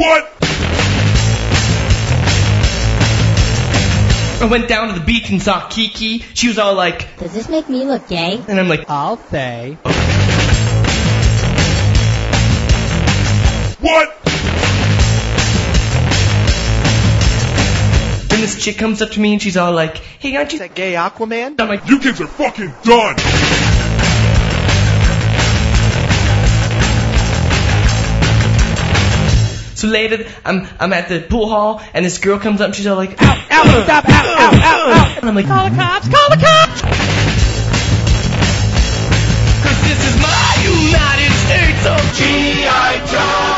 What? I went down to the beach and saw Kiki. She was all like, does this make me look gay? And I'm like, I'll say. What? Then this chick comes up to me and she's all like, hey, aren't you That gay Aquaman? I'm like, You kids are fucking done. so later, I'm at the pool hall, and this girl comes up, and she's all like, Ow, ow, stop, ow, ow, ow, ow. and I'm like, Call the cops, call the cops! 'cause this is my United States of G.I. Joe.